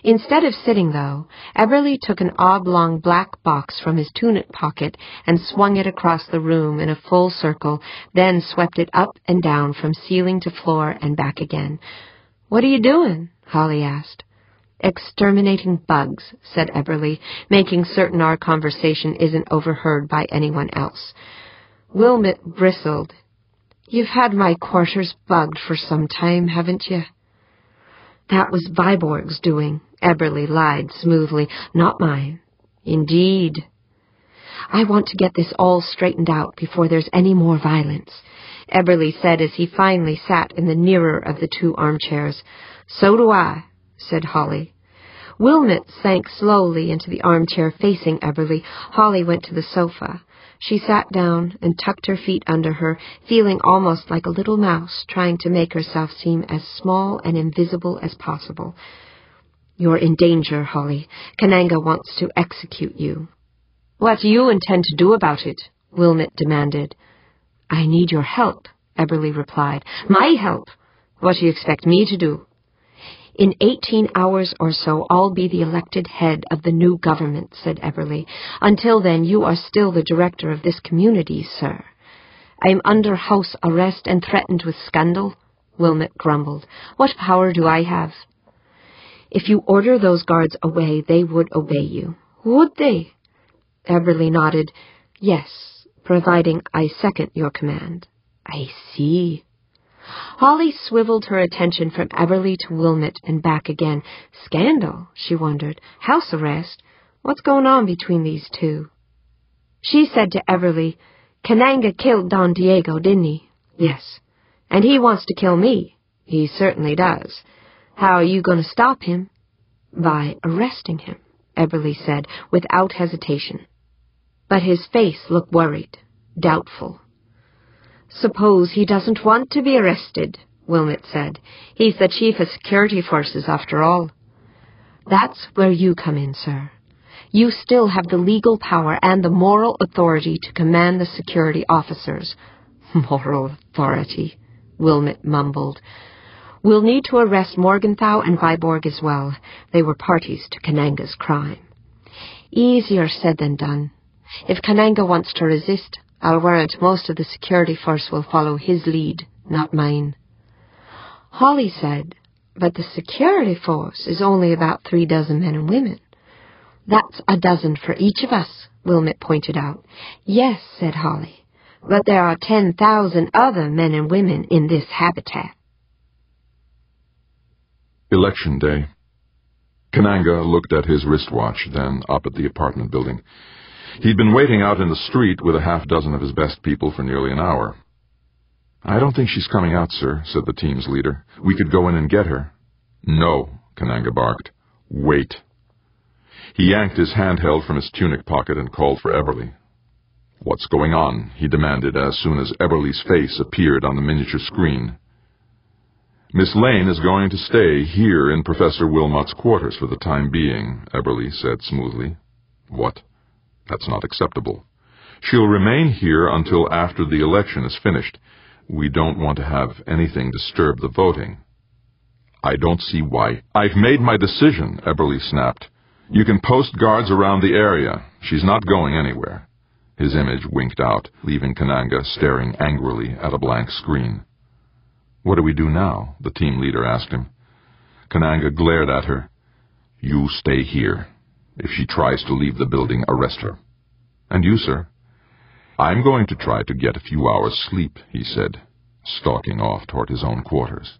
Instead of sitting, though, Eberly took an oblong black box from his tunic pocket and swung it across the room in a full circle, then swept it up and down from ceiling to floor and back again. "What are you doing?" Holly asked. "Exterminating bugs," said Eberly, making certain our conversation isn't overheard by anyone else. Wilmot bristled. "You've had my quarters bugged for some time, haven't you?" "That was Viborg's doing," Eberly lied smoothly, "not mine." "Indeed." "I want to get this all straightened out before there's any more violence," Eberly said as he finally sat in the nearer of the two armchairs. "So do I," said Holly. Wilmot sank slowly into the armchair facing Eberly. Holly went to the sofa. She sat down and tucked her feet under her, feeling almost like a little mouse trying to make herself seem as small and invisible as possible. "You're in danger, Holly. Kananga wants to execute you." "What do you intend to do about it?" Wilmot demanded. "I need your help," Eberly replied. "My help? What do you expect me to do?" "In 18 hours or so, I'll be the elected head of the new government," said Eberly. "Until then, you are still the director of this community, sir." "I am under house arrest and threatened with scandal," Wilmot grumbled. "What power do I have?" "If you order those guards away, they would obey you." "Would they?" Eberly nodded. "Yes, providing I second your command." "I see." Holly swiveled her attention from Eberly to Wilmot and back again. Scandal, she wondered. House arrest? What's going on between these two? She said to Eberly, "Kananga killed Don Diego, didn't he?" "Yes." "And he wants to kill me." "He certainly does." "How are you going to stop him?" "By arresting him," Eberly said, without hesitation. But his face looked worried, doubtful. "Suppose he doesn't want to be arrested," Wilmot said. "He's the chief of security forces, after all." "That's where you come in, sir. You still have the legal power and the moral authority to command the security officers." "Moral authority," Wilmot mumbled. "We'll need to arrest Morgenthau and Viborg as well. They were parties to Kananga's crime." "Easier said than done. If Kananga wants to resist, I'll warrant most of the security force will follow his lead, not mine." Holly said, "But the security force is only about 36 men and women." "That's a dozen for each of us," Wilmot pointed out. "Yes," said Holly, "but there are 10,000 other men and women in this habitat." Election day. Kananga looked at his wristwatch, then up at the apartment building. He'd been waiting out in the street with a half-dozen of his best people for nearly an hour. "I don't think she's coming out, sir," said the team's leader. "We could go in and get her." "No," Kananga barked. "Wait." He yanked his handheld from his tunic pocket and called for Eberly. "What's going on?" he demanded as soon as Eberly's face appeared on the miniature screen. "Miss Lane is going to stay here in Professor Wilmot's quarters for the time being," Eberly said smoothly. "What? That's not acceptable. She'll remain here until after the election is finished. We don't want to have anything disturb the voting." "I don't see why." "I've made my decision," Eberly snapped. "You can post guards around the area. She's not going anywhere." His image winked out, leaving Kananga staring angrily at a blank screen. "What do we do now?" the team leader asked him. Kananga glared at her. "You stay here. If she tries to leave the building, arrest her." "And you, sir?" "I'm going to try to get a few hours' sleep," he said, stalking off toward his own quarters.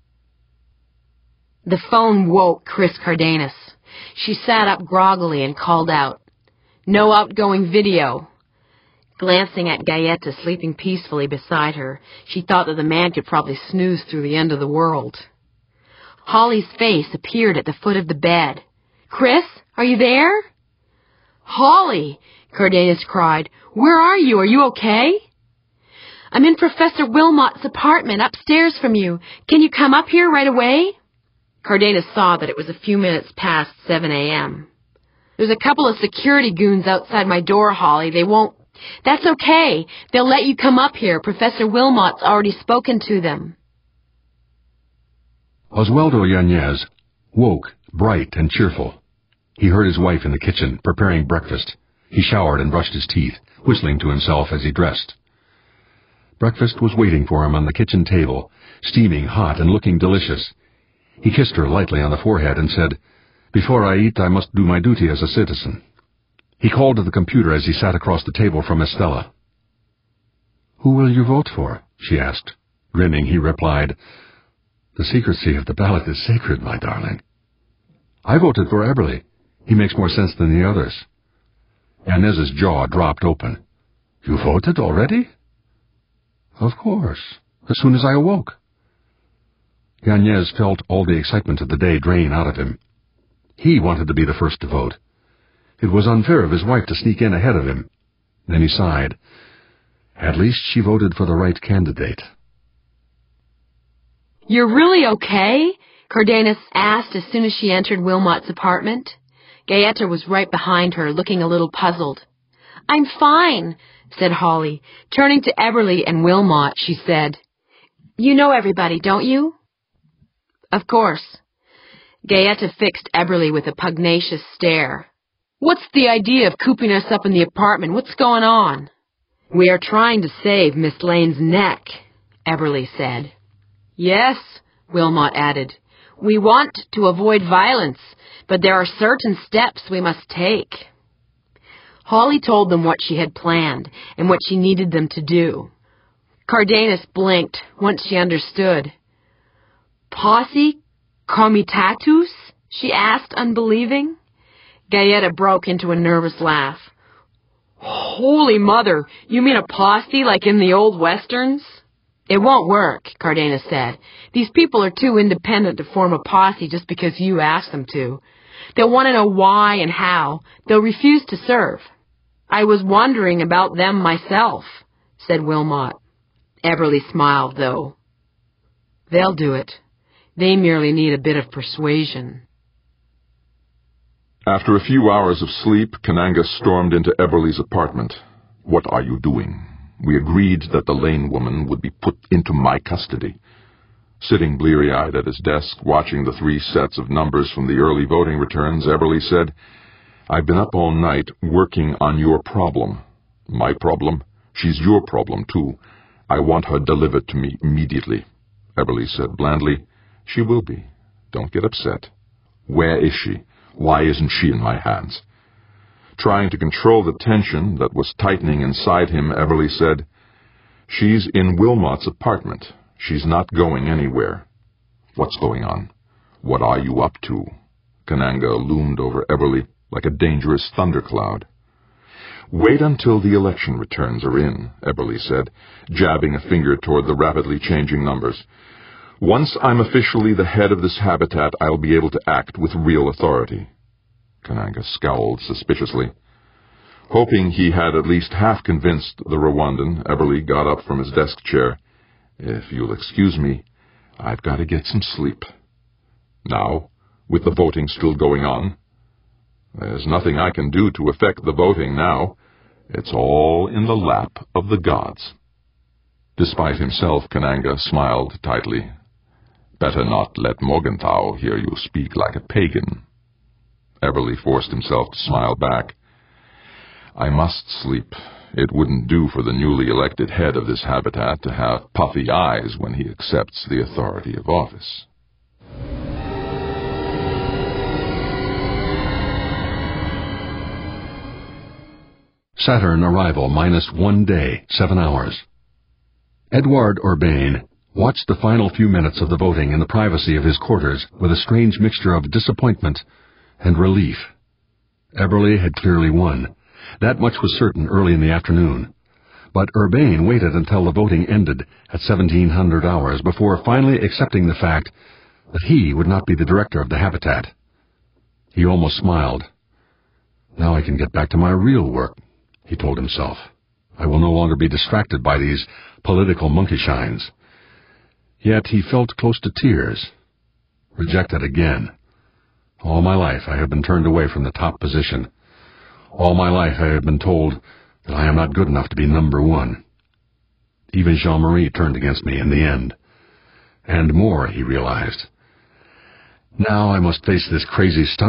The phone woke Chris Cardenas. She sat up groggily and called out, "No outgoing video." Glancing at Gaeta sleeping peacefully beside her, she thought that the man could probably snooze through the end of the world. Holly's face appeared at the foot of the bed. "Chris, are you there?" "Holly!" Cardenas cried. "Where are you? Are you okay?" "I'm in Professor Wilmot's apartment upstairs from you. Can you come up here right away?" Cardenas saw that it was a few minutes past 7 a.m. "There's a couple of security goons outside my door, Holly. They won't..." "That's okay. They'll let you come up here. Professor Wilmot's already spoken to them." Oswaldo Yanez woke bright and cheerful. He heard his wife in the kitchen, preparing breakfast. He showered and brushed his teeth, whistling to himself as he dressed. Breakfast was waiting for him on the kitchen table, steaming hot and looking delicious. He kissed her lightly on the forehead and said, "Before I eat, I must do my duty as a citizen." He called to the computer as he sat across the table from Estella. "Who will you vote for?" she asked. Grinning, he replied, "The secrecy of the ballot is sacred, my darling." "I voted for Eberly. He makes more sense than the others." Yanez's jaw dropped open. "You voted already?" "Of course, as soon as I awoke." Yanez felt all the excitement of the day drain out of him. He wanted to be the first to vote. It was unfair of his wife to sneak in ahead of him. Then he sighed. At least she voted for the right candidate. "You're really okay?" Cardenas asked as soon as she entered Wilmot's apartment. Gaeta was right behind her, looking a little puzzled. "I'm fine," said Holly. Turning to Eberly and Wilmot, she said, "You know everybody, don't you?" "Of course." Gaeta fixed Eberly with a pugnacious stare. "What's the idea of cooping us up in the apartment? What's going on?" "We are trying to save Miss Lane's neck," Eberly said. "Yes," Wilmot added. "We want to avoid violence, but there are certain steps we must take." Holly told them what she had planned and what she needed them to do. Cardenas blinked once she understood. "Posse comitatus?" she asked, unbelieving. Gaeta broke into a nervous laugh. "Holy Mother, you mean a posse like in the old westerns?" "It won't work," Cardenas said. "These people are too independent to form a posse just because you ask them to. They'll want to know why and how. They'll refuse to serve." "I was wondering about them myself," said Wilmot. Eberly smiled, though. "They'll do it. They merely need a bit of persuasion." After a few hours of sleep, Kananga stormed into Eberly's apartment. "What are you doing? We agreed that the Lane woman would be put into my custody." Sitting bleary-eyed at his desk, watching the 3 sets of numbers from the early voting returns, Eberly said, "I've been up all night working on your problem." "My problem? She's your problem, too. I want her delivered to me immediately." Eberly said blandly, "She will be. Don't get upset. Where is she? Why isn't she in my hands?" Trying to control the tension that was tightening inside him, Eberly said, "She's in Wilmot's apartment. She's not going anywhere." "What's going on? What are you up to?" Kananga loomed over Eberly like a dangerous thundercloud. "Wait until the election returns are in," Eberly said, jabbing a finger toward the rapidly changing numbers. "Once I'm officially the head of this habitat, I'll be able to act with real authority." Kananga scowled suspiciously. Hoping he had at least half convinced the Rwandan, Eberly got up from his desk chair. "If you'll excuse me, I've got to get some sleep." "Now, with the voting still going on?" "There's nothing I can do to affect the voting now. It's all in the lap of the gods." Despite himself, Kananga smiled tightly. "Better not let Morgenthau hear you speak like a pagan." Eberly forced himself to smile back. "I must sleep. It wouldn't do for the newly elected head of this habitat to have puffy eyes when he accepts the authority of office." Saturn arrival minus 1 day, 7 hours. Edouard Urbain watched the final few minutes of the voting in the privacy of his quarters with a strange mixture of disappointment and relief. Eberly had clearly won. That much was certain early in the afternoon. But Urbain waited until the voting ended at 1700 hours before finally accepting the fact that he would not be the director of the habitat. He almost smiled. "Now I can get back to my real work," he told himself. "I will no longer be distracted by these political monkeyshines." Yet he felt close to tears. Rejected again. All my life I have been turned away from the top position. All my life I have been told that I am not good enough to be number 1. Even Jean-Marie turned against me in the end. And more, he realized. Now I must face this crazy stunt